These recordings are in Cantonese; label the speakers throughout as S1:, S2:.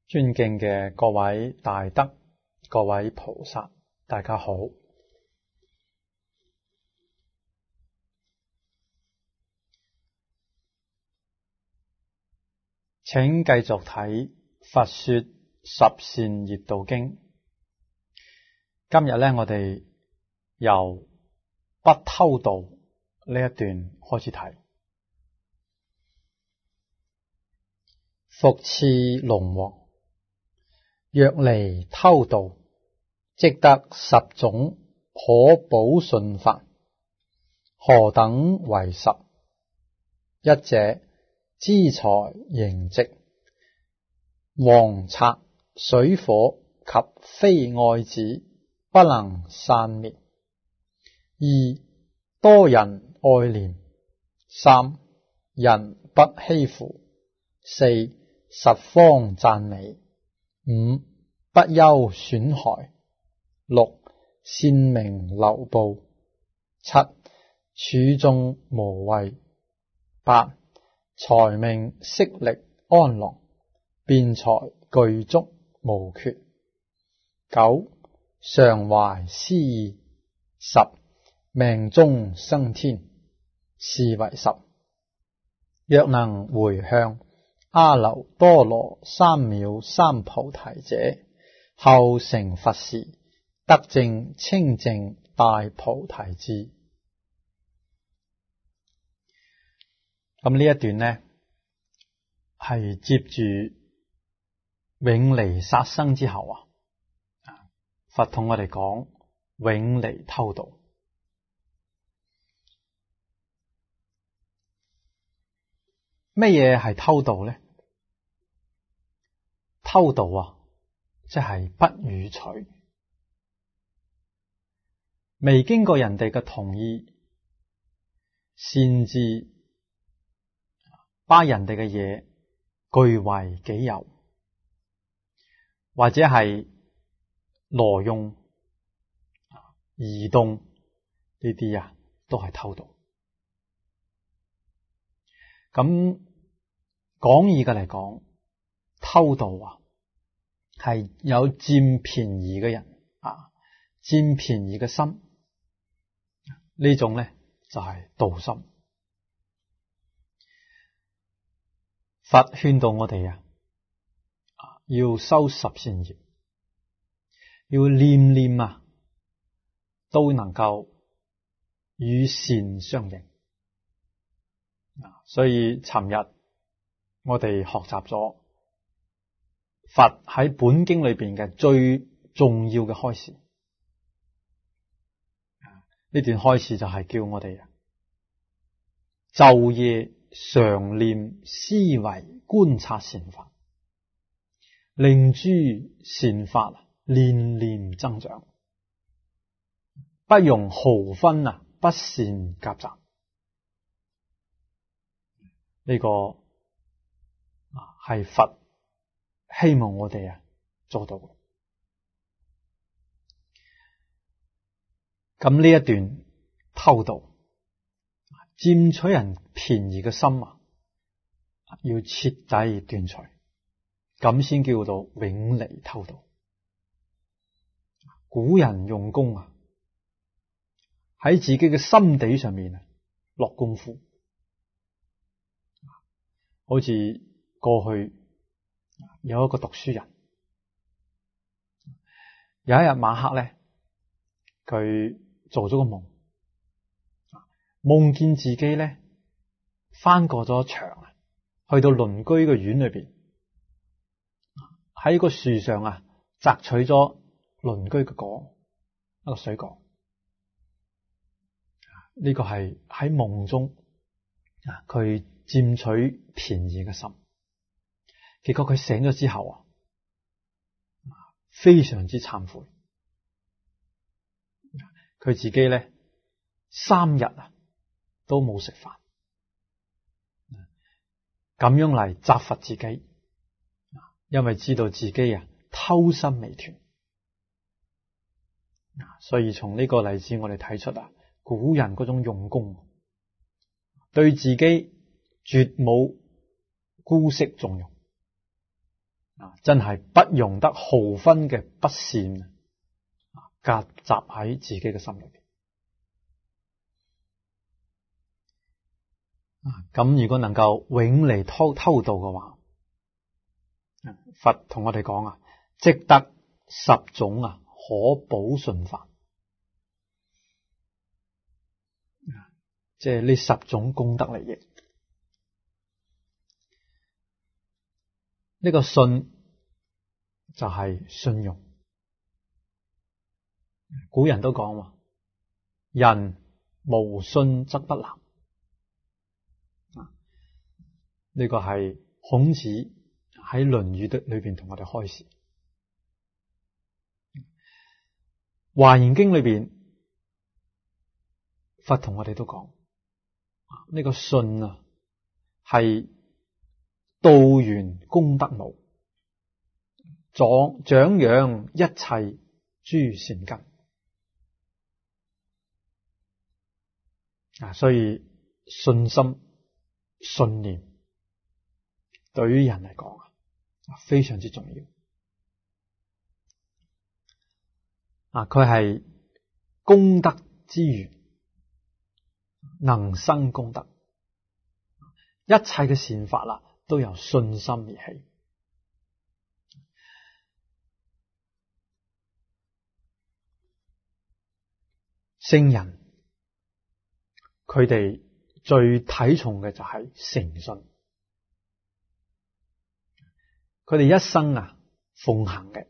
S1: 尊敬嘅各位大德、各位菩薩，大家好。請繼續睇《佛說十善業道經》。今日呢，我哋由不偷盜呢一段開始睇。復次龍王，若離偷盜，即得10種可保信法，何等為10？一者，資財營殖、王賊、水火及非愛子不能散滅；二，多人愛憐；三，人不欺負；四，十方讚美；五，不憂損害；六，善名流布；七，處眾無畏；八，財命色力安樂，辯財具足無缺；九，常懷斯意；十，命終生天，是為10。若能回向阿耨多羅三藐三菩提者，後成佛時，得證清淨大菩提智。咁呢一段呢，係接住永離殺生之後佛同我哋講永離偷盜。乜嘢係偷盜呢？偷盜即係不予取，未經過人哋嘅同意，擅自把人哋嘅嘢據為己有，或者係挪用、移動呢啲都係偷盜。咁廣義嘅嚟講，偷盜係有佔便宜嘅人佔便宜嘅心，呢種呢就係盜心。佛勸導我哋要修十善業，要念念都能夠與善相應。所以尋日我哋學習咗佛喺本經裏邊嘅最重要嘅開示。呢段開示就係叫我哋晝夜常念思維觀察善法，令諸善法年年增長，不容毫分不善夾雜。呢個係佛希望我哋做到嘅。咁呢一段偷盜佔取人便宜嘅心要徹底斷除，咁先叫做永離偷盜。古人用功喺自己嘅心地上面落功夫。好似過去有一個讀書人，有一日晚黑咧，佢做咗個夢，夢見自己咧翻過咗牆，去到鄰居嘅院裏邊，喺個樹上摘取咗鄰居嘅果，一個水果。呢個係喺夢中佢佔取便宜嘅心，結果佢醒咗之後非常之懺悔，佢自己咧3日都冇食飯，咁樣嚟責罰自己，因為知道自己偷心未斷。所以從呢個例子我哋睇出古人嗰種用功，對自己絕冇姑息縱容， 真係不容得毫分嘅不善夾雜喺自己嘅心裏邊。咁如果能夠永離偷盜嘅話，佛同我哋講積得10種可補順法，即係呢10種功德利益。呢個信就係信用。古人都講人無信則不立。呢個係孔子喺《論語》裏邊同我哋開示。華嚴經裏邊，佛同我哋都講，呢個信係道源功德母，長養一切諸善根。所以信心、信念對於人嚟講非常之重要。佢係功德之源，能生功德。一切嘅善法都由信心而起。聖人佢哋最睇重嘅就係誠信。佢哋一生奉行嘅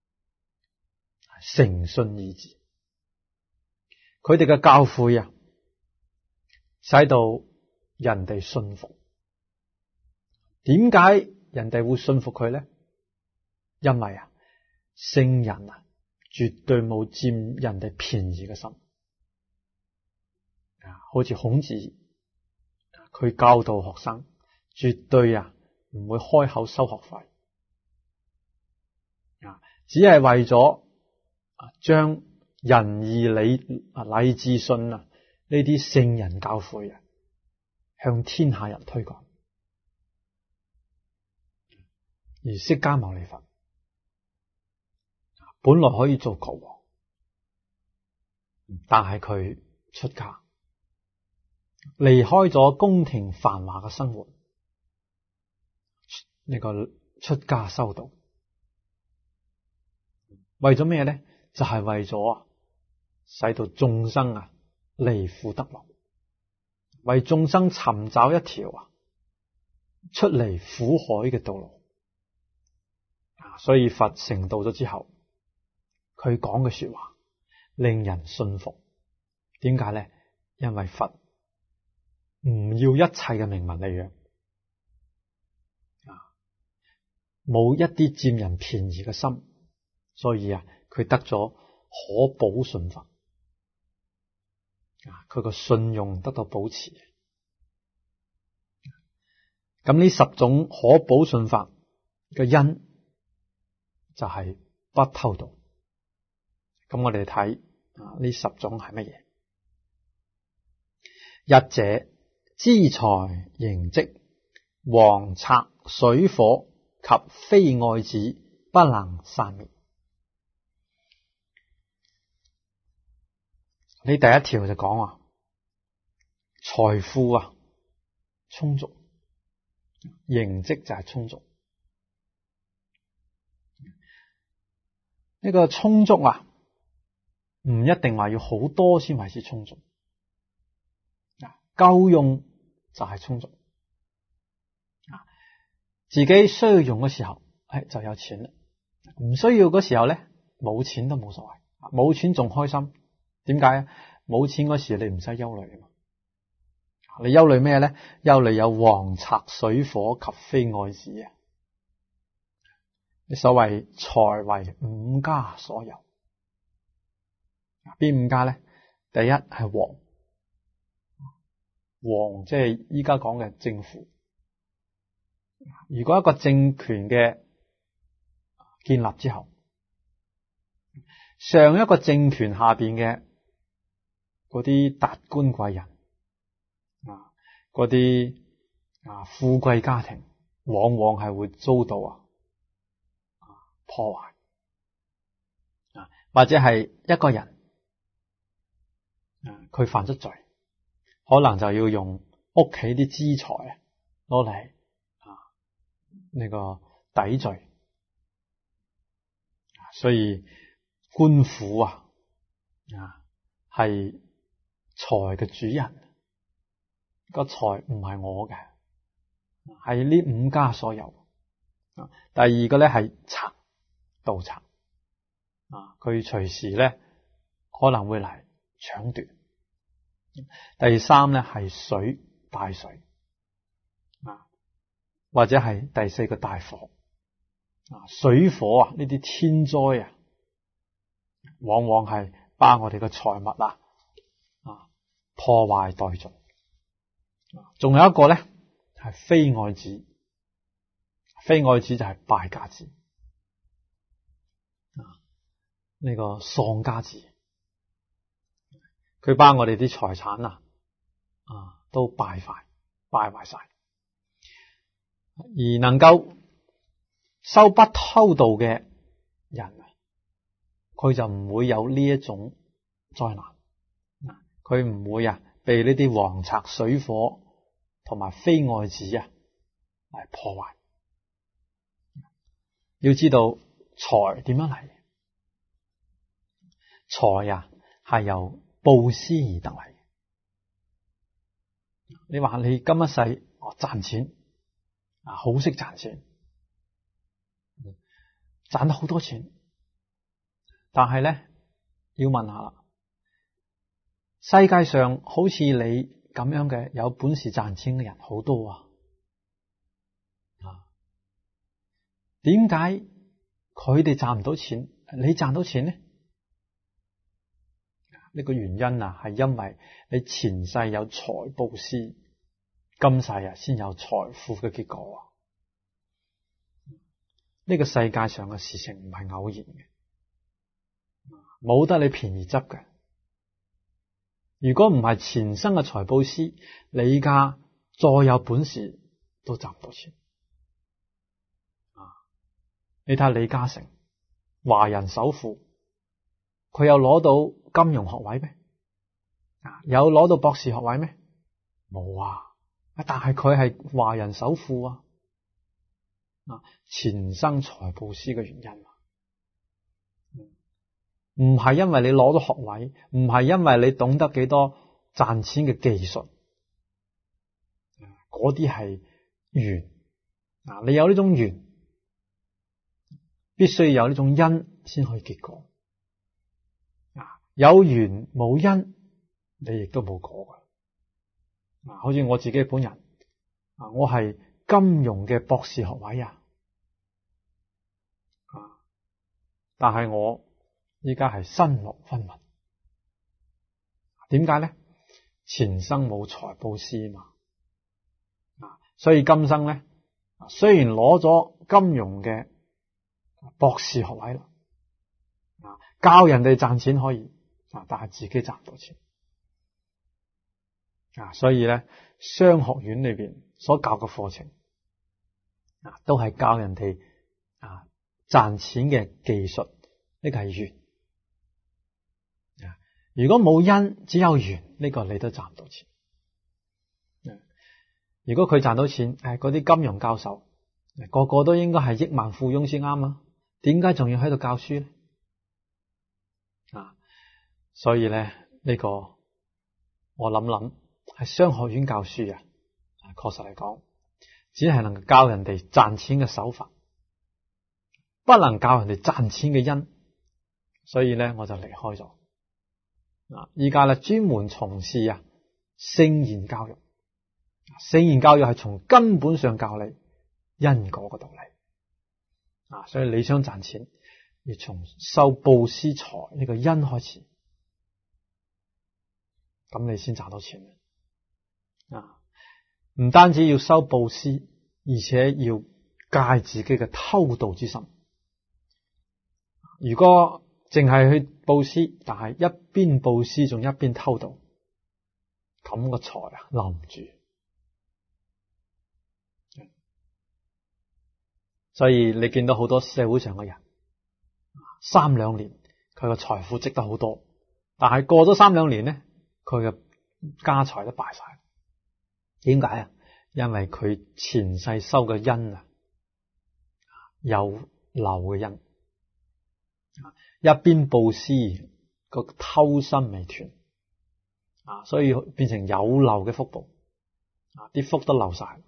S1: 誠信二字，佢哋嘅教誨使到人哋信服。點解人哋會信服佢呢？因為聖人絕對冇佔人哋便宜嘅心。好似孔子，佢教導學生絕對唔會開口收學費，只係為咗將仁義禮智信呢啲聖人教誨向天下人推廣。而釋迦牟尼佛本來可以做國王，但係佢出家，離開咗宮廷繁華嘅生活，呢個出家修道，為咗咩呢？就係為咗使到眾生離苦得樂，為眾生尋找一條出離苦海嘅道路。所以佛成道咗之後，佢講嘅說話令人信服。點解呢？因為佛唔要一切嘅名聞利養，冇一啲佔人便宜嘅心，所以佢得咗可補順法，佢個信用得到保持。咁呢10種可補順法嘅因就係不偷盜。咁我哋睇呢10種係乜嘢？一者資財形跡、黃賊水火及非愛子不能散滅。你第一條就講財富充足，形跡就係充足。呢個充足唔一定話要好多先為之充足，夠用就係充足。自己需要用嘅時候就有錢啦，唔需要嗰時候咧冇錢都冇所謂，冇錢仲開心。點解？冇錢嗰時你唔使憂慮啊嘛。你憂慮咩咧？憂慮有黃賊水火及非愛子你所謂財為5家所有，邊5家咧？第一係王即係依家講嘅政府。如果一個政權嘅建立之後，上一個政權下邊嘅嗰啲達官貴人嗰啲富貴家庭，往往係會遭到破壞或者係一個人佢犯咗罪，可能就要用屋企啲資財攞嚟呢個抵罪。所以官府係財嘅主人，個財唔係我嘅，係呢五家所有。第二個咧係賊，盜賊佢隨時咧可能會嚟搶奪。第三咧係水，大水或者係第四個大火。水火呢啲天災往往係把我哋嘅財物破壞殆盡。仲有一個咧係非愛子，非愛子就係敗家子，呢個喪家子，佢把我哋啲財產都敗壞晒，而能夠收不偷盜嘅人，佢就唔會有呢一種災難，佢唔會被呢啲黃賊、水火同埋非愛子嚟破壞。要知道財點樣嚟？財係由布施而得嚟。你話你今一世賺錢好識賺錢，賺得好多錢，但係咧要問下啦，世界上好似你咁樣嘅有本事賺錢嘅人好多點解佢哋賺唔到錢，你賺到錢呢？呢個原因係因為你前世有財布施，今世先有財富嘅結果。呢個世界上嘅事情唔係偶然嘅，冇得你便宜執嘅。如果唔係前生嘅財布施，你而家再有本事都賺唔到錢。你睇下李嘉誠，華人首富，佢有攞到金融學位咩？有攞到博士學位咩？冇但係佢係華人首富前生財布施嘅原因，唔係因為你攞到學位，唔係因為你懂得幾多賺錢嘅技術，嗰啲係緣。你有呢種緣，必須有呢種因先可以結果。有緣冇因，你亦都冇果噶。好似我自己本人，我係金融嘅博士學位但係我依家係身無分文。點解咧？前生冇財布施嘛。所以今生咧，雖然攞咗金融嘅博士學位啦，教人哋賺錢可以，但係自己賺唔到錢。所以咧，商學院裏邊所教嘅課程都係教人哋賺錢嘅技術，呢個係緣。如果冇因，只有緣，呢個你都賺唔到錢。如果佢賺到錢，嗰啲金融教授個個都應該係億萬富翁先啱啊，點解仲要喺度教書咧？所以咧，呢個我諗係商學院教書確實嚟講，只係能夠教人哋賺錢嘅手法，不能教人哋賺錢嘅因。所以咧，我就離開咗。依家咧專門從事聖言教育。聖言教育係從根本上教你因果嘅道理。所以你想賺錢，要從收布施財呢個因開始，咁你先賺到錢。唔單止要收布施，而且要戒自己嘅偷盜之心。如果淨係去布施，但係一邊布施仲一邊偷盜，咁個財留唔住。所以你見到好多社會上嘅人 3-2年佢嘅財富積得好多，但係過咗3-2年咧，佢嘅家財都敗晒。點解啊？因為佢前世修嘅因啊，有漏嘅因，一邊布施個偷心未斷啊，所以變成有漏嘅福報啊，啲福都漏晒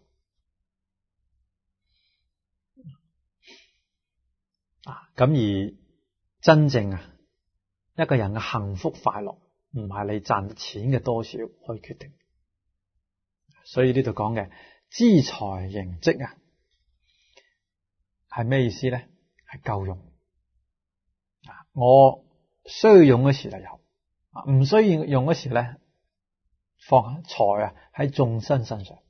S1: 啊。咁而真正啊，一個人嘅幸福快樂唔係你賺錢嘅多少可以決定。所以呢度講嘅資財盈積啊，係咩意思咧？係夠用啊！我需要用嗰時就有，唔需要用嗰時咧，放財啊喺眾生身上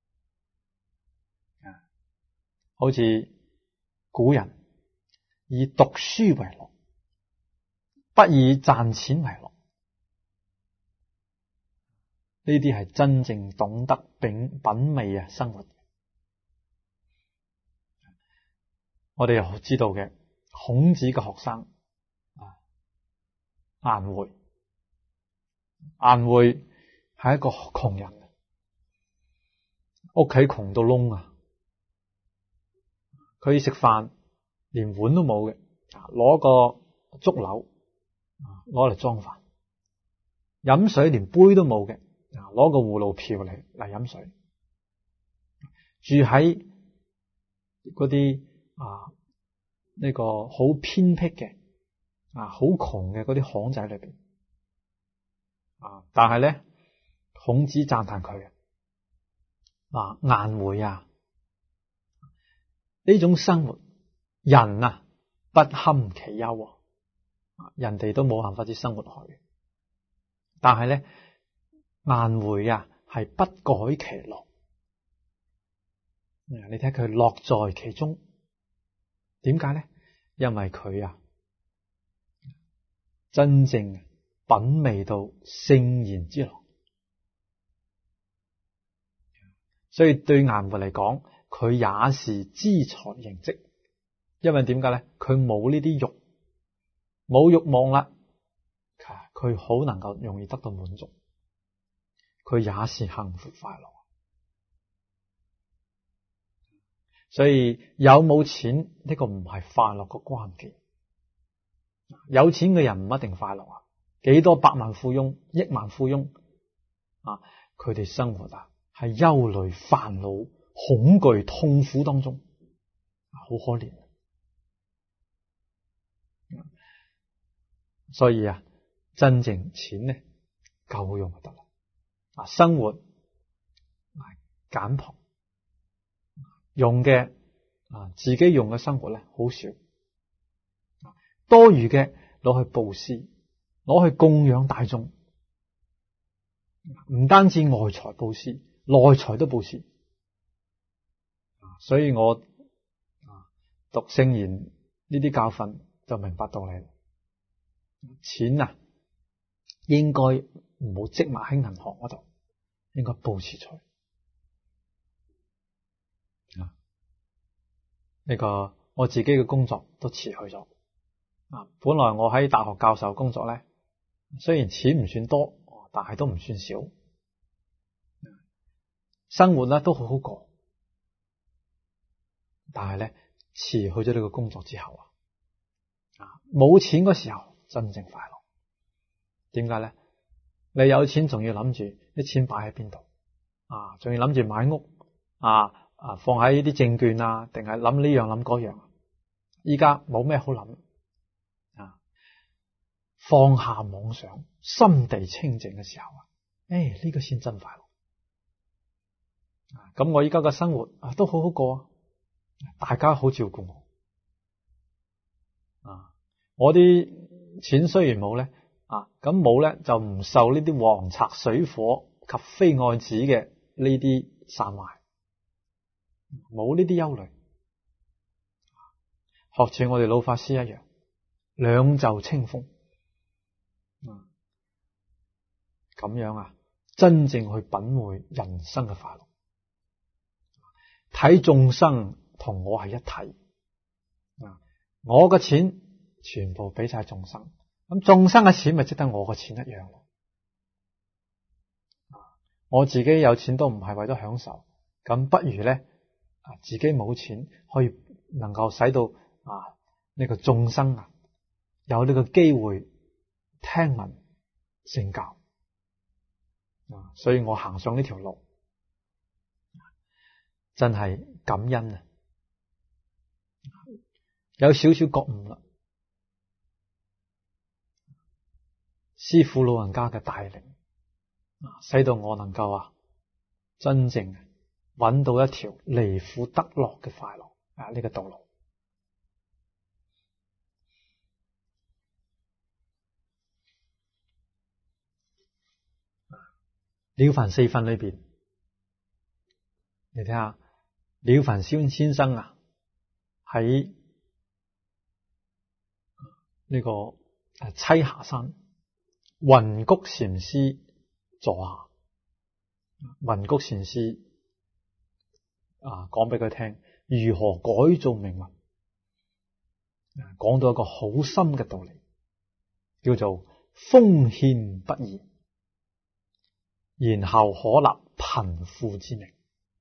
S1: 啊，好似古人以讀書為樂，不以賺錢為樂。呢啲係真正懂得品味啊生活。我哋又知道嘅孔子嘅學生顏回，顏回係一個窮人，屋企窮到窿啊！佢食飯連碗都冇嘅，攞個竹簍攞嚟裝飯，飲水連杯都冇嘅，攞個葫蘆瓢嚟飲水，住喺嗰啲呢個好偏僻嘅好窮嘅嗰啲巷仔裏邊但係咧，孔子讚嘆佢顏回啊，呢種生活人啊不堪其憂，人哋都冇辦法之生活落去，但係咧顏回啊係不改其樂，你睇佢樂在其中。點解咧？因為佢啊真正品味到聖賢之樂，所以對顏回嚟講，佢也是資財盈積。因為點解咧？佢冇呢啲慾，冇慾望啦，佢好能夠容易得到滿足，佢也是幸福快樂。所以有冇錢呢個唔係快樂個關鍵。有錢嘅人唔一定快樂啊，幾多百萬富翁、億萬富翁佢哋生活係憂慮、煩惱、恐懼、痛苦當中，好可憐。所以真正錢呢夠用就得啦。生活簡樸，用嘅自己用嘅生活咧好少，多餘嘅攞去布施，攞去供養大眾，唔單止外財布施，內財都布施。所以我讀聖賢呢啲教訓就明白道理。錢應該唔好積埋喺銀行嗰度，應該布施出去。呢個我自己嘅工作都辭去咗。本來我喺大學教授工作咧，雖然錢唔算多，但係都唔算少，生活咧都好好過。但係咧辭去咗呢個工作之後冇錢嗰時候真正快樂。點解咧？你有錢仲要諗住啲錢擺喺邊度仲要諗住買屋放喺啲證券定係諗呢樣諗嗰樣。依家冇咩好諗放下妄想，心地清淨嘅時候呢個先真快樂。咁我依家嘅生活都好好過，大家好照顧我。我啲錢雖然冇咧咁冇咧就唔受呢啲黃賊水火及非愛子嘅呢啲散壞，冇呢啲憂慮。學似我哋老法師一樣，兩袖清風咁樣真正去品味人生嘅快樂，睇眾生同我係一體。我嘅錢全部俾晒眾生。咁眾生嘅錢咪即得我嘅錢一樣咯。我自己有錢都唔係為咗享受，咁不如咧自己冇錢可以能夠使到呢個眾生有呢個機會聽聞聖教。所以我行上呢條路真係感恩啊，有少少覺悟啦。師父老人家嘅帶領，使到我能夠真正揾到一條離苦得樂嘅快樂呢個道路。了凡四訓裏邊，你睇下了凡先生喺呢個棲霞山雲谷禪師座下，雲谷禪師講俾佢聽如何改造命運，講到一個好深嘅道理，叫做封獻不移，然後可立貧富之名。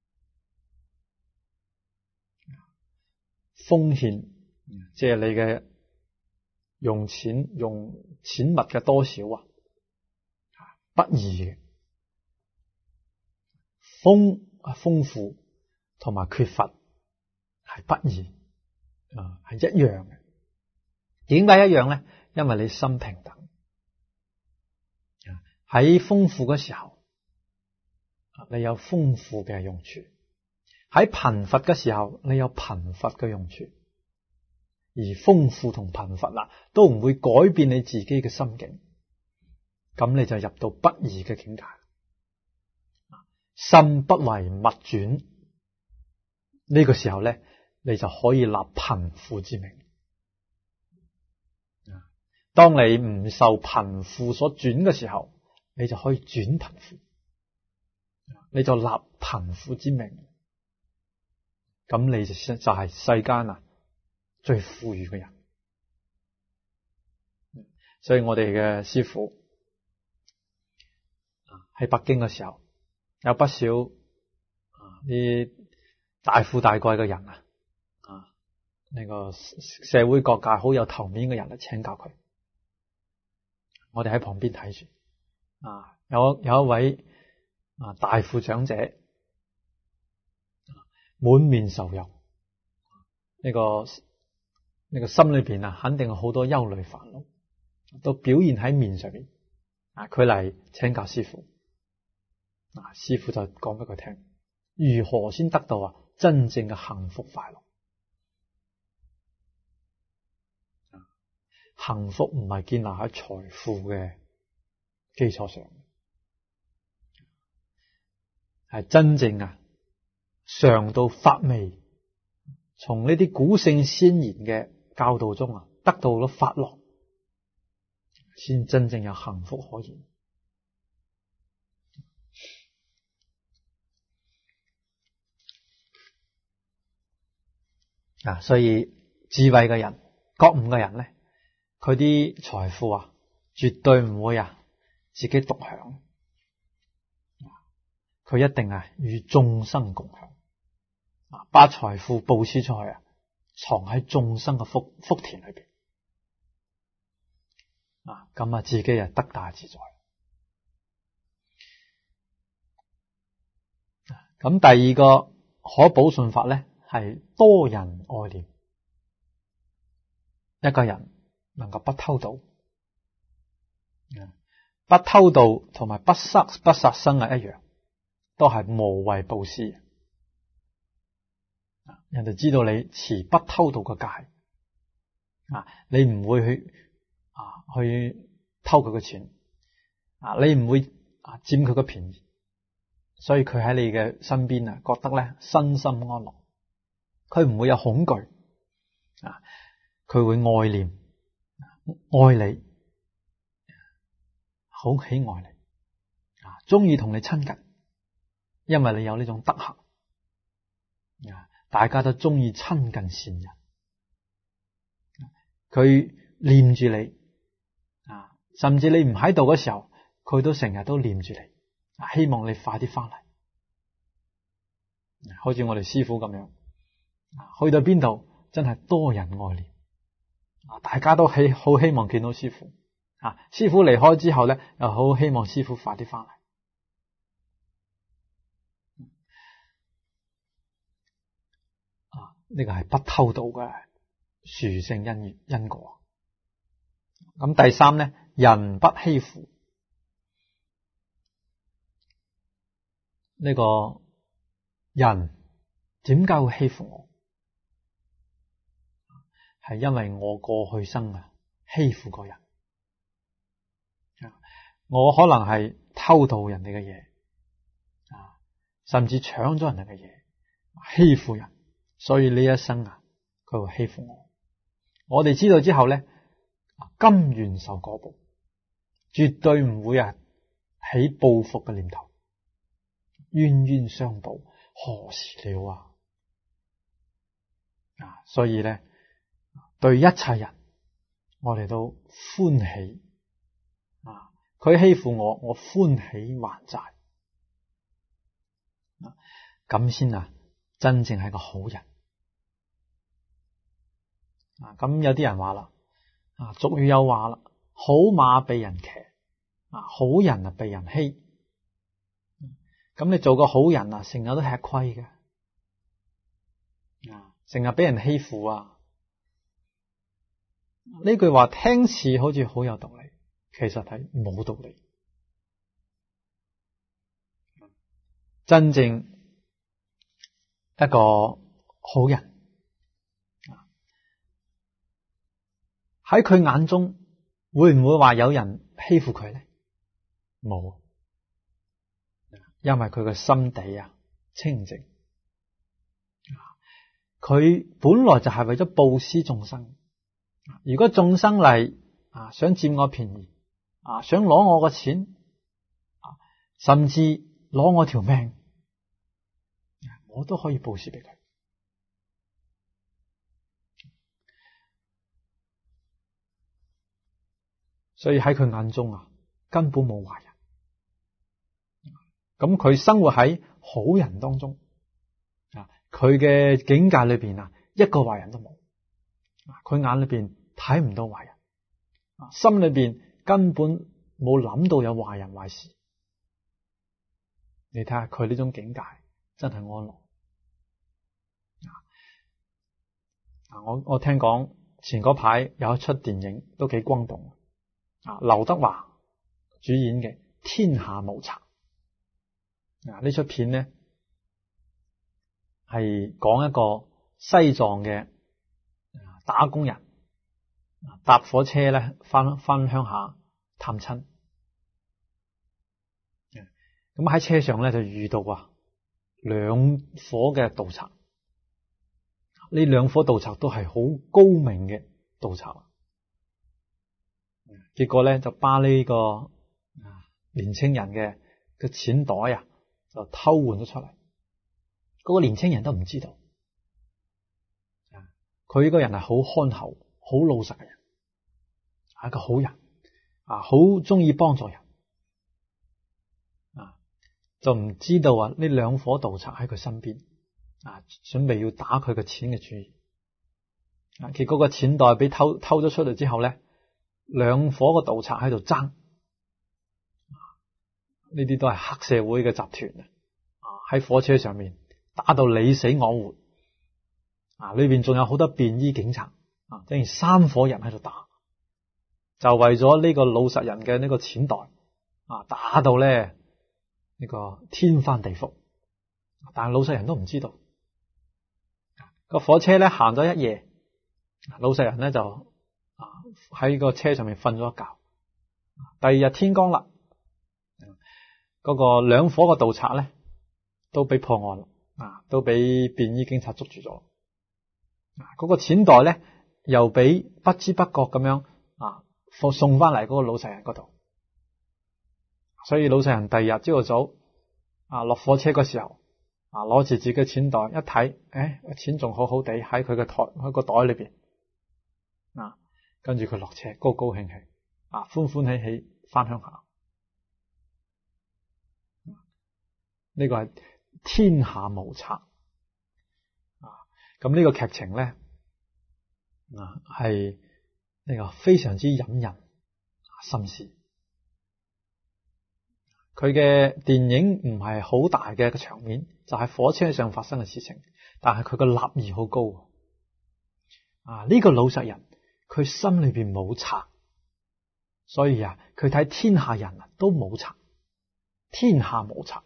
S1: 封獻即係你嘅用錢物嘅多少不易嘅。豐富同埋缺乏係不易，係一樣嘅。點解一樣咧？因為你心平等。喺豐富嘅時候，你有豐富嘅用處；喺貧乏嘅時候，你有貧乏嘅用處。而豐富同貧乏都唔會改變你自己嘅心境，咁你就入到不移嘅境界。心不為物轉，呢個時候咧，你就可以立貧富之名。當你唔受貧富所轉嘅時候，你就可以轉貧富，你就立貧富之名，咁你就係世間最富裕嘅人。所以我哋嘅師父喺北京嘅時候，有不少啲大富大貴嘅人呢個社會各界好有頭面嘅人嚟請教佢。我哋喺旁邊睇住，有一位大富長者，滿面愁容，呢個心裏邊肯定有好多憂慮煩惱，都表現喺面上面。佢嚟請教師父，師父就講俾佢聽，如何先得到真正嘅幸福快樂。幸福唔係建立喺財富嘅基礎上，係真正嘗到法味，從呢啲古聖先賢嘅教導中得到咗法樂，先真正有幸福可言。所以智慧嘅人、覺悟嘅人咧，佢啲財富絕對唔會自己獨享，佢一定與眾生共享，把財富布施出去藏喺眾生嘅福田裏邊，咁自己得大自在。咁第二個可保順法咧，係多人愛念。一個人能夠不偷盜，不偷盜同埋不殺生一樣，都係無畏布施。人哋知道你持不偷盜嘅戒，你唔會去偷佢嘅錢，你唔會佔佢嘅便宜，所以佢喺你嘅身邊覺得咧身心安樂，佢唔會有恐懼，佢會愛念愛你，好喜愛你，中意同你親近，因為你有呢種德行，大家都中意親近善人，佢念住你啊，甚至你唔喺度嘅時候，佢都成日都念住你，希望你快啲翻嚟。好似我哋師父咁樣，去到邊度真係多人愛念，大家都好希望見到師父。師父離開之後咧，又好希望師父快啲翻嚟。呢個係不偷盜嘅殊勝因果。咁第三咧，人不欺負。呢個人點解會欺負我？係因為我過去生欺負過人。我可能係偷盜人哋嘅嘢，甚至搶咗人哋嘅嘢，欺負人，所以呢一生佢會欺負我。我哋知道之後咧，甘願受果報，絕對唔會起報復嘅念頭。冤冤相報何時了所以咧，對一切人我哋都歡喜。佢欺負我，我歡喜還債，咁先真正係個好人。咁有啲人話啦，俗語有話啦，好馬被人騎，好人被人欺。咁你做個好人成日都吃虧嘅，成日俾人欺負呢句話聽似好似好有道理，其實係冇道理。真正一個好人喺佢眼中，會唔會話有人欺負佢呢？冇，因為佢嘅心地清淨。佢本來就係為咗布施眾生。如果眾生嚟想佔我便宜，想攞我個錢，甚至攞我條命，我都可以布施俾佢。所以喺佢眼中根本冇壞人。咁佢生活喺好人當中，佢嘅境界裏邊一個壞人都冇。佢眼裏邊睇唔到壞人，心裏邊根本冇諗到有壞人壞事。你睇下佢呢種境界真係安樂。我聽講前嗰排有一出電影都幾轟動，劉德華主演嘅《天下無賊》。呢出片呢係講一個西藏嘅打工人搭火車咧翻鄉下探親。咁喺車上咧就遇到兩伙嘅盜賊。呢兩伙盜賊都係好高明嘅盜賊。結果咧就把呢個年青人嘅錢袋就偷換咗出嚟。嗰個年青人都唔知道。佢呢個人係好寬厚、好老實嘅人，係一個好人，好中意幫助人，就唔知道呢兩伙盜賊喺佢身邊，準備要打佢嘅錢嘅主意。結果個錢袋俾偷咗出嚟之後咧，兩伙個盜賊喺度爭，呢啲都係黑社會嘅集團喺火車上面打到你死我活。裏邊仲有好多便衣警察，等於三伙人喺度打，就為咗呢個老實人嘅呢個錢袋，打到咧呢個天翻地覆，但係老實人都唔知道。個火車咧行咗一夜，老實人咧就喺個車上面瞓咗一覺。第二日天光啦，嗰個兩伙嘅盜賊咧都俾破案啦，都俾便衣警察捉住咗。嗰個錢袋咧又俾不知不覺咁樣送翻嚟嗰個老實人嗰度。所以老實人第二日朝頭早落火車嗰時候攞住自己嘅錢袋一睇，錢仲好好地喺佢嘅個袋裏邊。 跟住佢落車，高高興興歡歡喜喜翻鄉下。呢個係天下無賊咁呢個劇情咧係呢個非常之引人深思。佢嘅電影唔係好大嘅一個場面，就係火車上發生嘅事情，但係佢個立意好高呢個老實人佢心裏邊冇賊，所以佢睇天下人都冇賊，天下無賊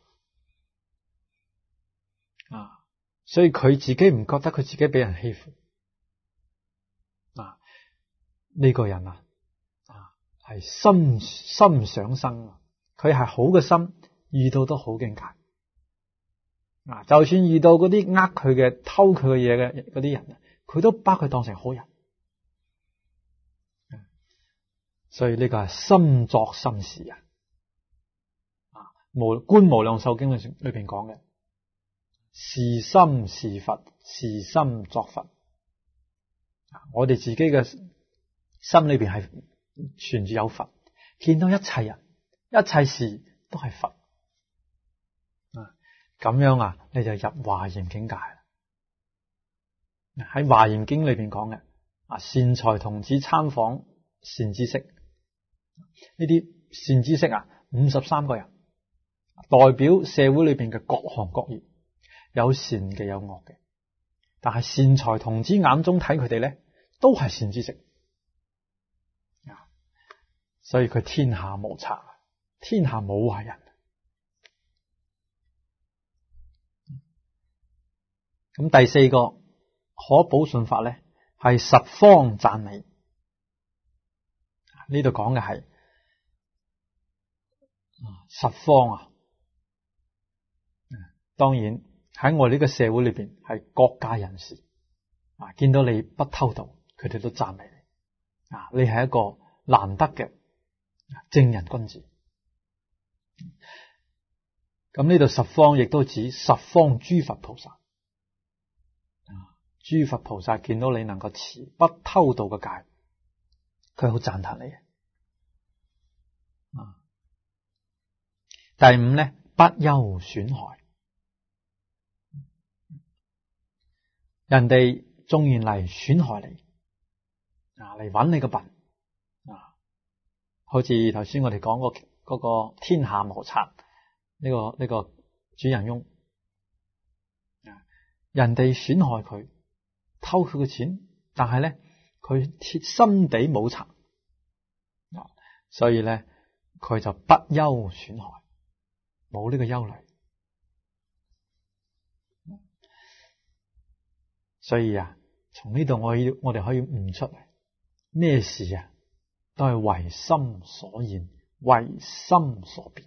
S1: 所以佢自己唔覺得佢自己俾人欺負呢個人係心想生，佢係好嘅心，遇到都好境界就算遇到嗰啲佢嘅偷佢嘅嘢嘅嗰啲人，佢都把佢當成好人。所以呢個係心作心事觀無量壽經裏邊講嘅，是心是佛，是心作佛。我哋自己嘅心裏邊係存住有佛，見到一切人一切事都係佛咁樣你就入華嚴境界啦。喺華嚴經裏邊講嘅善財童子參訪善知識，呢啲善知識53個人，代表社會裏邊嘅各行各業，有善嘅有惡嘅，但係善財童子眼中睇佢哋咧都係善知識所以佢天下無賊，天下冇壞人。咁第四個可保順法咧係十方讚美。呢度講嘅係十方當然喺我哋呢個社會裏邊係各界人士見到你不偷盜，佢哋都讚美你你係一個難得嘅正人君子。咁呢度十方亦都指十方諸佛菩薩，諸佛菩薩見到你能夠持不偷盜嘅戒，佢好讚歎你第五咧，不憂損害。人哋縱然嚟損害你嚟揾你個笨好似頭先我哋講嗰個天下無賊呢個主人翁人哋損害佢，偷佢嘅錢，但係咧佢貼心地冇賊所以咧佢就不憂損害，冇呢個憂慮。所以從呢度我哋可以悟出嚟，咩事都係唯心所現，唯心所變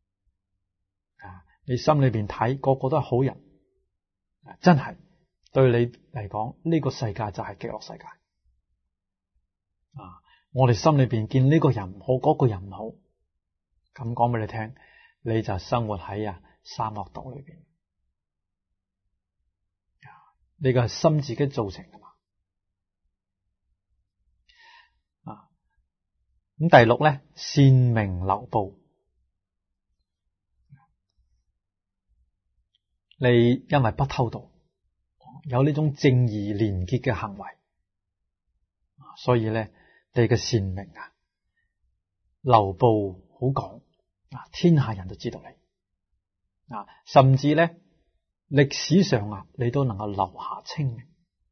S1: 你心裏邊睇個個都係好人真係對你嚟講呢個世界就係極樂世界我哋心裏邊見呢個人唔好，嗰個人唔好，咁講俾你聽，你就生活喺三惡道裏邊呢個係心自己造成㗎嘛咁第六咧，善名流布。你因為不偷盜，有呢種正義廉潔嘅行為，所以咧你嘅善名流布好廣天下人都知道你甚至咧歷史上你都能夠留下清名，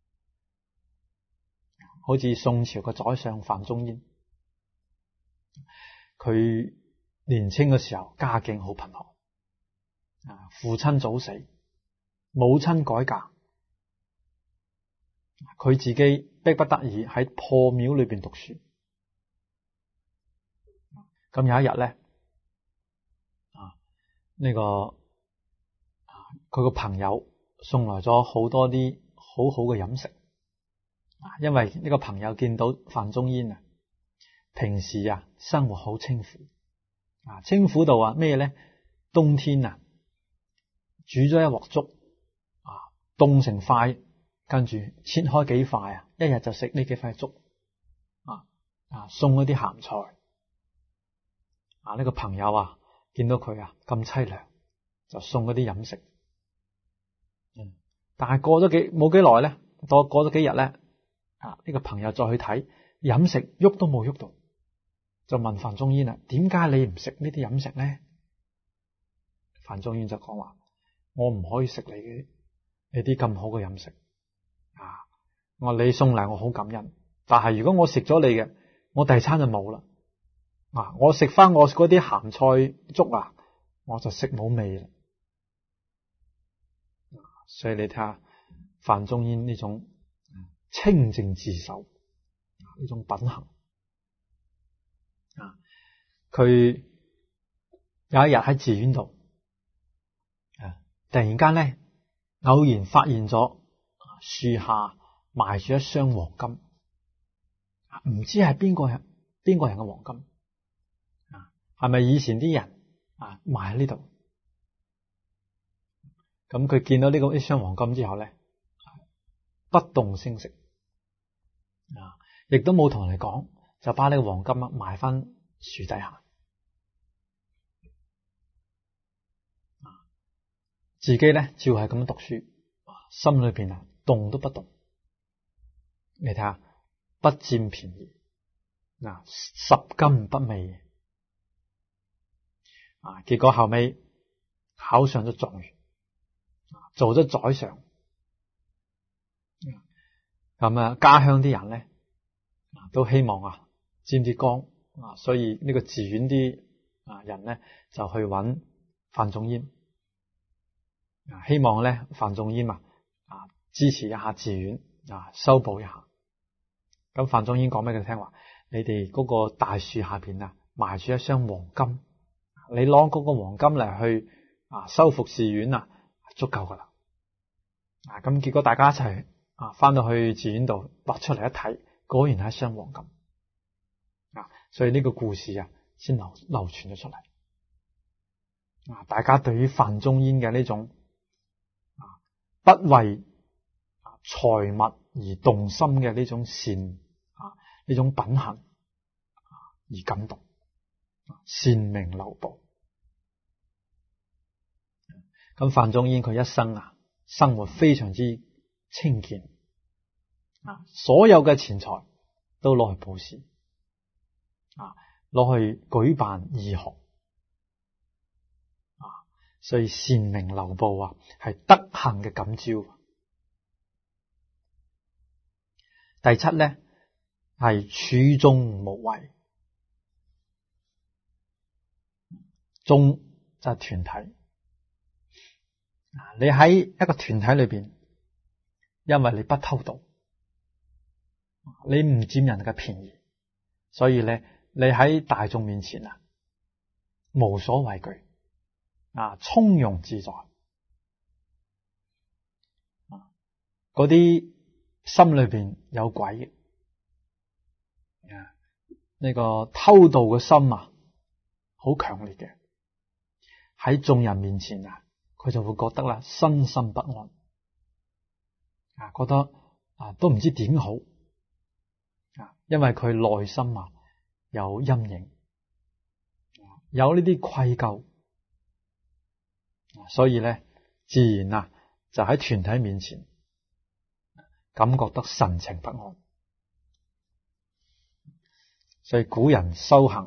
S1: 好似宋朝嘅宰相范仲淹，佢年輕嘅時候家境好貧寒父親早死，母親改嫁，佢自己迫不得已喺破廟裏邊讀書。咁有一日咧佢個朋友送來咗好多啲好好嘅飲食因為呢個朋友見到范仲淹平時生活好清苦清苦到咩咧？冬天煮咗一鑊粥凍成塊，跟住切開幾塊一日就食呢幾塊粥送一啲鹹菜。呢個朋友見到佢咁淒涼，就送嗰啲飲食。但係過咗冇幾耐咧，過咗幾日咧，呢個朋友再去睇飲食喐都冇喐到，就問范仲淹啦：點解你唔食呢啲飲食咧？范仲淹就講話：我唔可以食你啲咁好嘅飲食。我你送嚟我好感恩，但係如果我食咗你嘅，我第二餐就冇啦。我食翻我嗰啲鹹菜粥我就食冇味啦。所以你睇下范仲淹呢種清靜自守呢種品行。佢有一日喺寺院度，突然間咧偶然發現咗樹下埋住一箱黃金，唔知係邊個人嘅黃金，係咪以前啲人埋喺呢度？咁佢見到呢箱黃金之後咧，不動聲色，亦都冇同人哋講，就把呢個黃金埋翻樹底下，自己咧照係咁樣讀書，心裏邊動都不動。你睇下，不佔便宜，拾金不昧。結果後尾考上咗狀元，做咗宰相。咁家鄉啲人咧都希望沾啲光，所以呢個寺院啲人咧就去揾范仲淹，希望咧范仲淹支持一下寺院，修補一下。咁范仲淹講俾佢聽話：你哋嗰個大樹下邊埋住一箱黃金，你攞嗰個黃金嚟去修復寺院足夠噶啦。咁結果大家一齊翻到去寺院度挖出嚟一睇，果然係一箱黃金。所以呢個故事先流傳咗出嚟。大家對於范仲淹嘅呢種不為財物而動心嘅呢種善呢種品行而感動，善名留步。咁范仲淹佢一生生活非常之清儉，所有嘅錢財都攞去布施，攞去舉辦義學，所以善名留步係德行嘅感召。第七咧係處眾無為，眾就係團體。你喺一個團體裏邊，因為你不偷盜，你唔佔人嘅便宜，所以咧你喺大眾面前無所畏懼，從容自在。嗰啲心裏邊有鬼嘅，呢個偷盜嘅心好強烈嘅，喺眾人面前佢就會覺得身心不安，覺得都唔知點好，因為佢內心有陰影，有呢啲愧疚，所以咧自然就喺團體面前感覺得神情不安。所以古人修行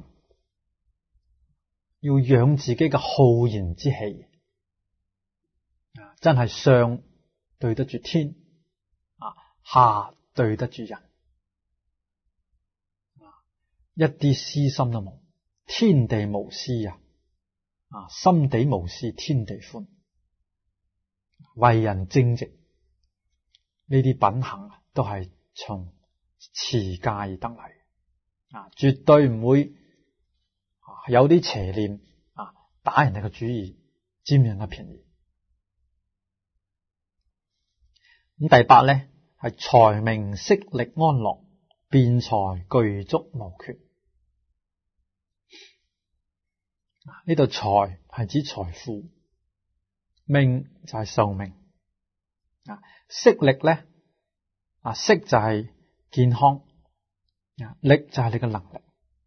S1: 要養自己嘅浩然之氣，真係上對得住天，下對得住人，一啲私心都冇，天地無私心地無私天地寬，為人正直，呢啲品行都係從持戒而得嚟，絕對唔會有啲邪念打人哋嘅主意，佔人嘅便宜。咁第八咧係財名色力安樂，辯才具足無缺。呢度財係指財富，命就係壽命，色力咧色就係健康， 力就係你嘅能力。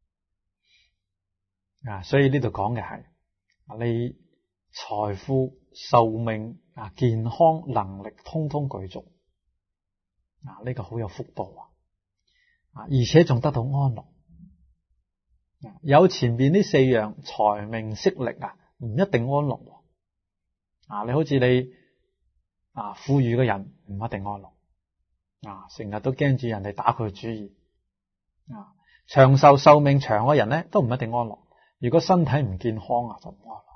S1: 所以呢度講嘅係你財富、壽命、健康、能力通通具足。呢個好有福報而且仲得到安樂。有前邊呢四樣財命色力唔一定安樂。你好似你富裕嘅人唔一定安樂。成日都驚住人哋打佢主意。長壽壽命長嘅人咧都唔一定安樂。如果身體唔健康就唔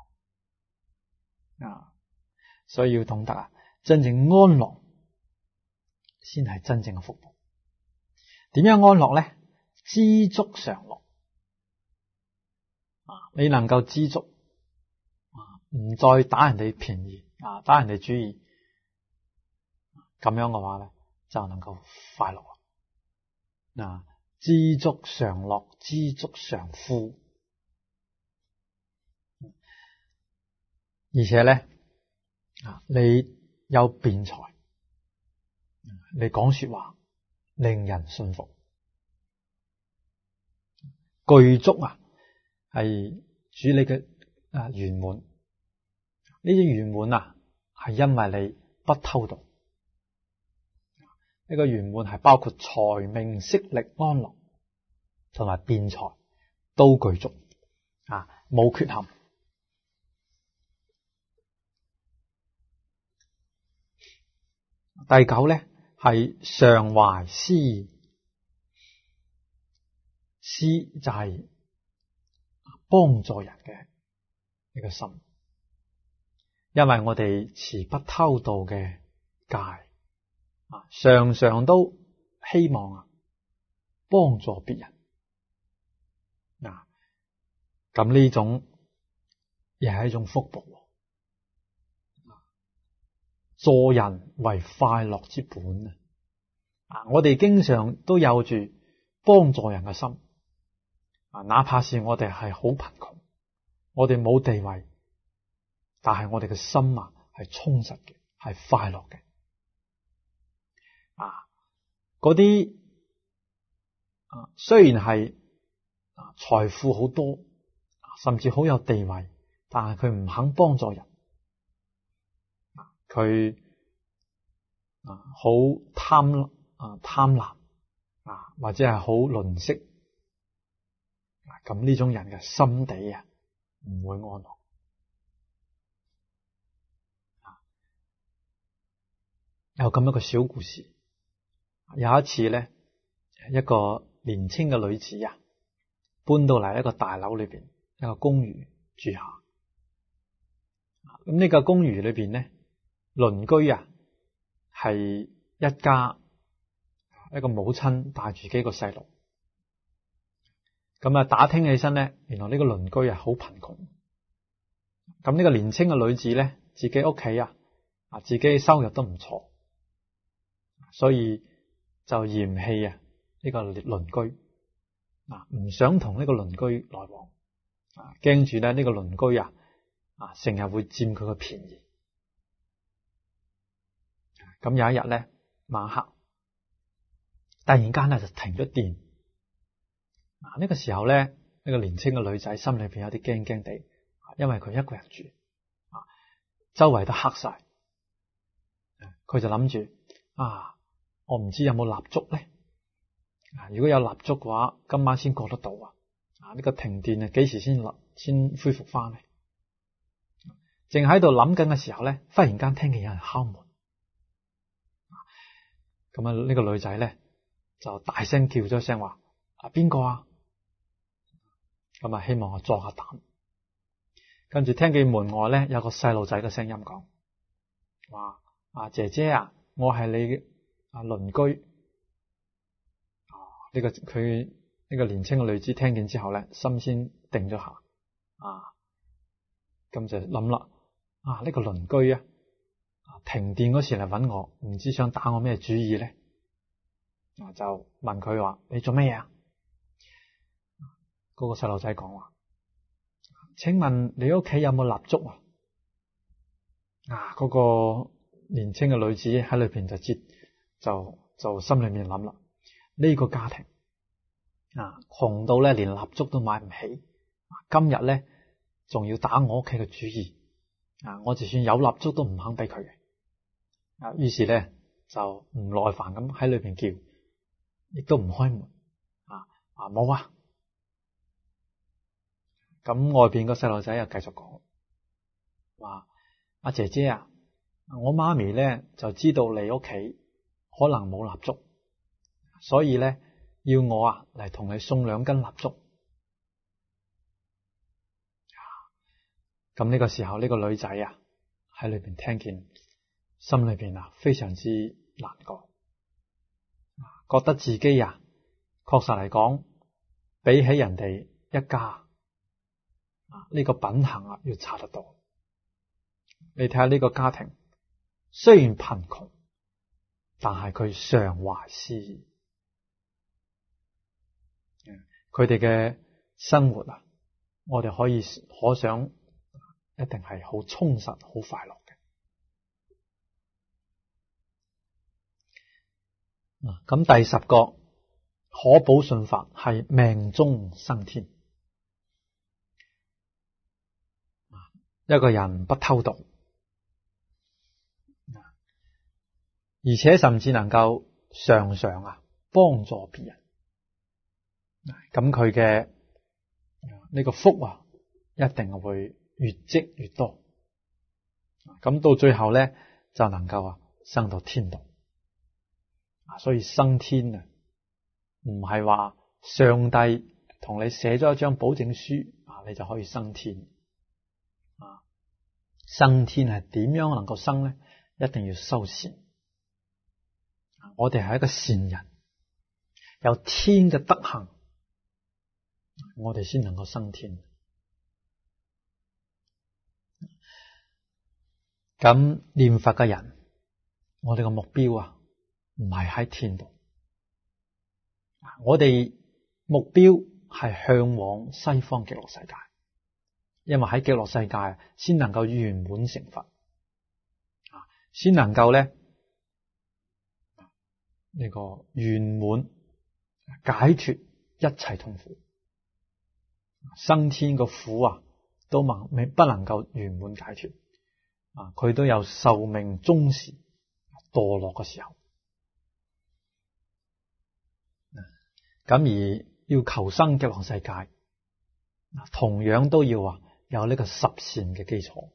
S1: 安樂。所以要懂得真正安樂先係真正嘅福報。點樣安樂咧？知足常樂。你能夠知足，唔再打人哋便宜，打人哋主意，咁樣嘅話咧，就能夠快樂。知足常樂，知足常富。而且咧，你有辯才，你講說話令人信服。具足係主你嘅圓滿。呢啲圓滿係因為你不偷盜。呢個圓滿係包括財命色力安樂同埋辯才都具足，冇缺陷。第九咧係常懷施，施就係幫助人嘅呢個心。因為我哋持不偷盜嘅戒，常常都希望幫助別人。咁呢種亦係一種福報。助人為快樂之本。我哋經常都有住幫助人嘅心。哪怕是我哋係好貧窮，我哋冇地位，但係我哋嘅心係充實嘅，係快樂嘅。嗰啲雖然係財富好多，甚至好有地位，但係佢唔肯幫助人，佢好貪婪或者係好吝嗇。咁呢種人嘅心地唔會安樂。有咁一個小故事。有一次咧，一個年輕嘅女子搬到嚟一個大樓裏邊，一個公寓住下。咁呢個公寓裏邊咧，鄰居係一家，一個母親帶住幾個細路。咁打聽起身咧，原來呢個鄰居好貧窮。咁呢個年輕嘅女子咧，自己屋企自己收入都唔錯，所以就嫌棄呢個鄰居，唔想同呢個鄰居來往，驚住咧呢個鄰居成日會佔佢嘅便宜。咁有一日咧，晚黑突然間就停咗電。呢個時候咧，呢個年輕嘅女仔心裏邊有啲驚驚地，因為佢一個人住，周圍都黑晒。佢就諗住我唔知有冇蠟燭咧。如果有蠟燭嘅話，今晚先過得到。呢個停電幾時先恢復翻咧？正喺度諗緊嘅時候咧，忽然間聽見有人敲門。咁呢個女仔咧就大聲叫咗一聲話：邊個啊？咁希望我壯下膽。跟住聽見門外咧有個細路仔嘅聲音講：話姐姐我係你鄰居。佢呢個年輕嘅女子聽見之後咧，心先定咗下。咁就諗啦，呢個鄰居停電嗰時嚟搵我，唔知想打我咩主意咧？就問佢話：你做咩嘢？嗰個細路仔講話：請問你屋企有冇蠟燭？嗰個年輕嘅女子喺裏邊就心裏面諗啦，呢個家庭窮到咧連蠟燭都買唔起，今日咧仲要打我屋企嘅主意，我就算有蠟燭都唔肯俾佢嘅，於是咧就唔耐煩咁喺裏邊叫，亦都唔開門，冇啊，咁外邊個細路仔又繼續講，話阿姐姐啊，我媽咪咧就知道你屋企可能冇蠟燭，所以咧要我嚟同你送2根蠟燭。咁呢個時候呢個女仔喺裏邊聽見，心裏邊非常之難過，覺得自己確實嚟講比起人哋一家呢個品行要差得多。你睇下呢個家庭雖然貧窮，但係佢常懷詩意，佢哋嘅生活我哋可想一定係好充實好快樂嘅。咁第10個可保信法係命中生天。一個人不偷盜，而且甚至能夠常常幫助別人，咁佢嘅呢個福一定會越積越多，咁到最後咧就能夠生到天道。所以生天唔係話上帝同你寫咗一張保證書你就可以生天。生天係點樣能夠生呢？一定要修善。我哋係一個善人，有天嘅德行，我哋先能夠生天。咁念佛嘅人，我哋嘅目標唔係喺天度，我哋目標係向往西方極樂世界，因為喺極樂世界先能夠圓滿成佛，先能夠咧呢個圓滿解脫一切痛苦。生天個苦都不能夠圓滿解脫，佢都有壽命終時墮落嘅時候。咁而要求生極樂世界，同樣都要有呢個十善嘅基礎。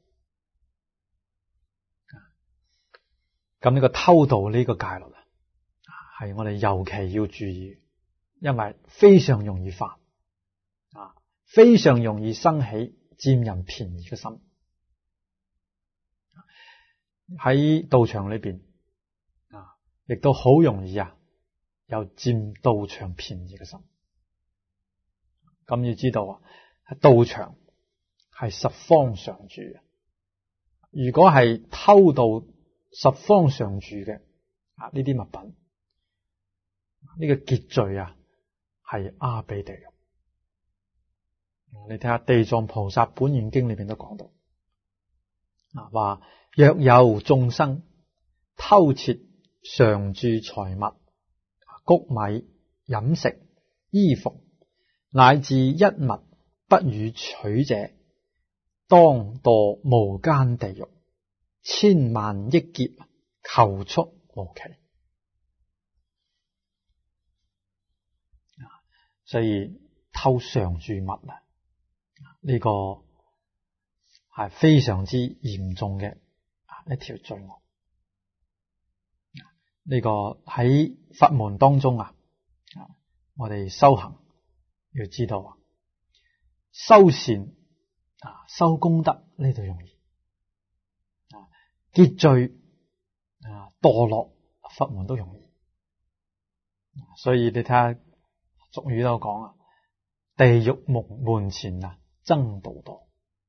S1: 咁呢個偷盜呢個戒律係我哋尤其要注意，因為非常容易犯，非常容易生起佔人便宜嘅心。喺道場裏邊亦都好容易有佔道場便宜嘅心。咁要知道道場係十方常住嘅，如果係偷盜十方常住嘅呢啲物品，呢個結罪係阿鼻地獄。你睇下地藏菩薩本願經裏邊都講到，話若有眾生偷竊常住財物、穀米、飲食、衣服，乃至一物不予取者，當墮無間地獄，千萬億劫，求速無期。所以偷常住物呢個係非常之嚴重嘅一條罪惡。呢個喺法門當中我哋修行要知道修善修功德呢度容易，結罪墮落法門都容易。所以你睇下俗語都講地獄門前僧道多。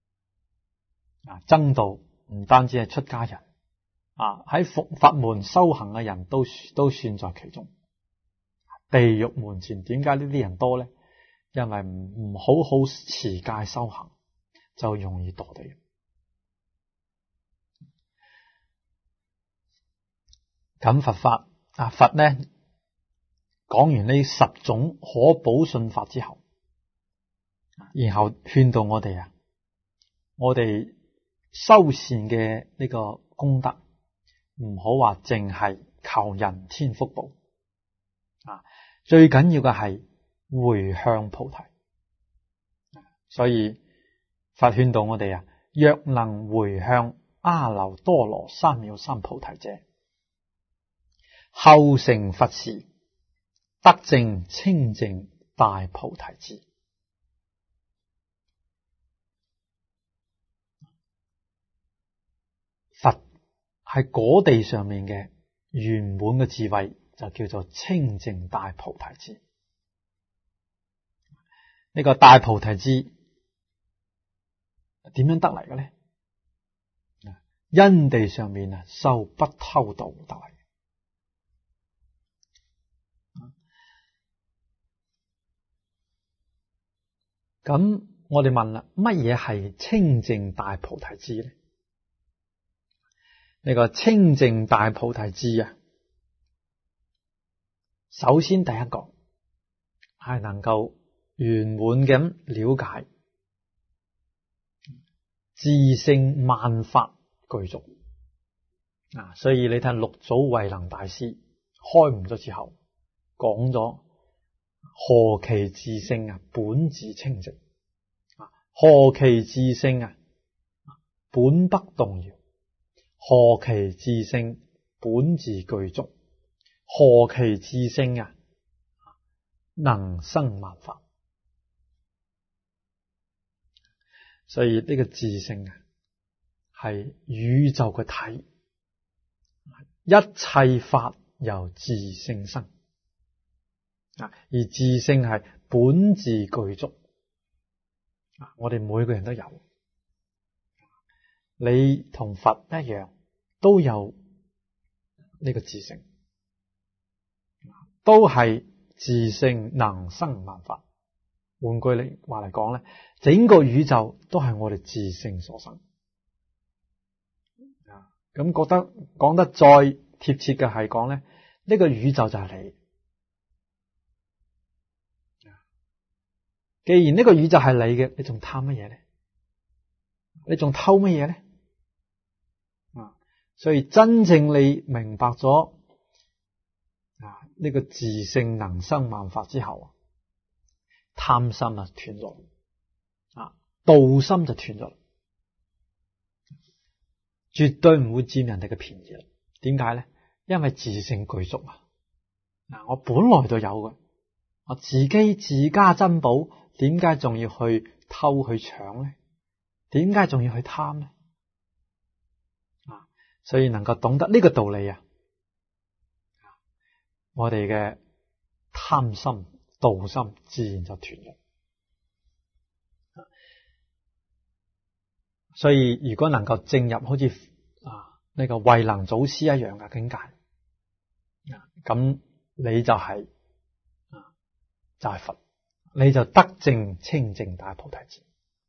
S1: 僧道唔單止係出家人喺法門修行嘅人都算在其中。地獄門前點解呢啲人多呢？因為唔好好持戒修行，就容易墮地獄。咁佛法佛呢講完呢10種可保信法之後，然後勸導我哋我哋修善嘅呢個功德，唔好話淨係求人天福報最緊要嘅係回向菩提。所以佛勸導我哋若能回向阿耨多羅三藐三菩提者，後成佛時，得證清淨大菩提智。佛係果地上面嘅圓滿嘅智慧，就叫做清淨大菩提智。呢個大菩提智點樣得嚟嘅呢？因地上面修不偷盜得嚟。咁我哋問啦，乜嘢係清淨大菩提智呢？呢個清淨大菩提智首先第一個係能夠圓滿咁了解自性萬法具足。所以你睇六祖慧能大師開悟咗之後講咗何其自性本自清淨，何其自性本不動搖，何其自性本自具足，何其自性能生萬法。所以呢個自性係宇宙嘅體，一切法由自性生，而自性係本自具足。我哋每個人都有，你同佛一樣都有呢個自性，都係自性能生萬法。換句話嚟講咧，整個宇宙都係我哋自性所生。咁覺得講得再貼切嘅係講咧，呢個宇宙就係你。既然呢個宇宙係你嘅，你仲貪乜嘢咧？你仲偷乜嘢咧？所以真正你明白咗呢個自性能生萬法之後，貪心斷咗，妒心就斷咗，絕對唔會佔人哋嘅便宜。點解咧？因為自性具足我本來就有嘅，我自己自家珍寶，點解仲要去偷去搶咧？點解仲要去貪咧？所以能夠懂得呢個道理我哋嘅貪心、妒心自然就斷咗。所以如果能夠證入好似呢個慧能祖師一樣嘅境界，咁你就係佛，你就得證清淨大菩提智。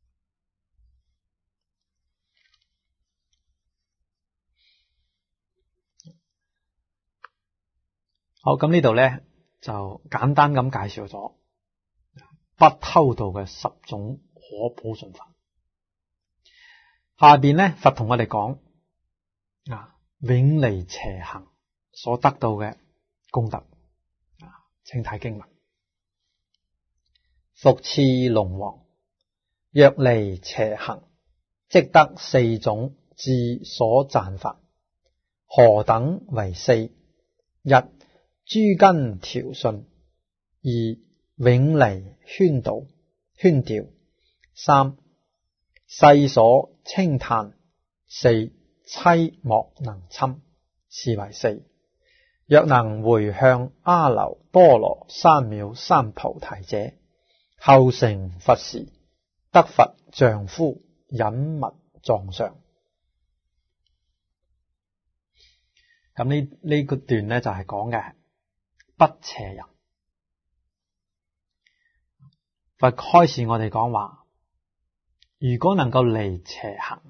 S1: 好，咁呢度咧就簡單咁介紹咗不偷盜嘅10種可保信法。下邊咧佛同我哋講永離邪行所得到嘅功德。請睇經文：復次龍王，若離邪行，即得4種智所讚法。何等為4？ 1. 諸根調順。 2. 永離喧掉。 3. 世所稱歎。 4. 妻莫能侵，是為4。若能回向阿耨多羅三藐三菩提者，後成佛時，得佛丈夫隱密藏相。咁呢個段咧就係講嘅不邪人。佛開始我哋講話，如果能夠離邪行，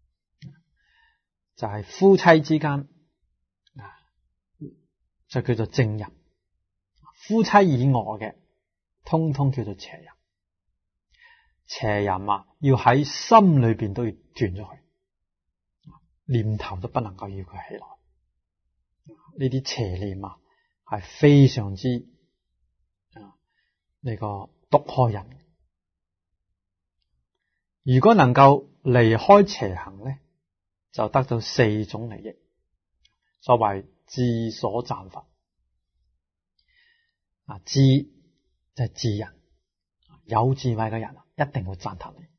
S1: 就係夫妻之間就叫做正人， 夫妻以外嘅，通通叫做邪淫。邪淫啊，要喺心裏邊都要斷咗佢，念頭都不能夠要佢起來。呢啲邪念啊，係非常之呢個毒害人。如果能夠離開邪行咧，就得到4種利益。所謂智所讚罰。智就係智人，有智慧嘅人一定會讚歎你。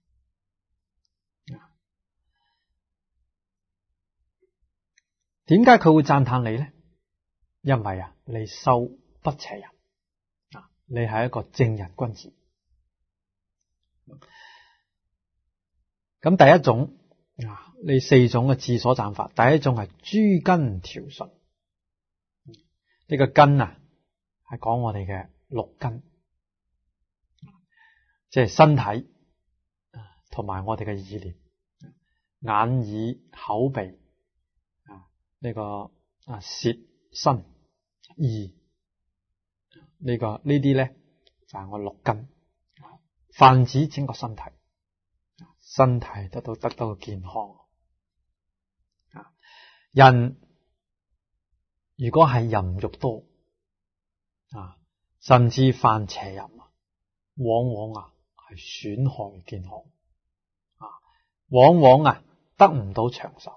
S1: 點解佢會讚歎你咧？因為你修不邪淫，你係一個正人君子。咁第一種呢4種嘅智所讚罰，第一種係諸根調順。呢個根係講我哋嘅6根，即係身體同埋我哋嘅意念、眼耳口鼻呢個舌身意呢啲咧就係我6根，泛指整個身體，身體得到健康。人如果係淫欲多甚至犯邪淫，往往係損害健康，往往得唔到長壽。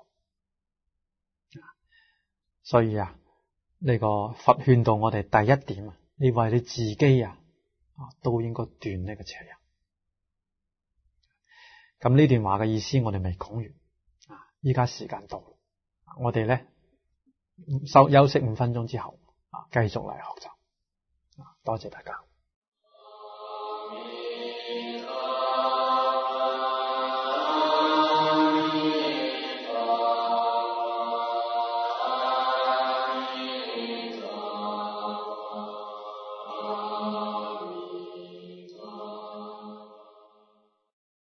S1: 所以呢個佛勸導我哋第一點你為你自己都應該斷呢個邪淫。咁呢段話嘅意思我哋未講完，依家時間到啦，我哋咧休息5分鐘之後繼續嚟學習。多謝大家。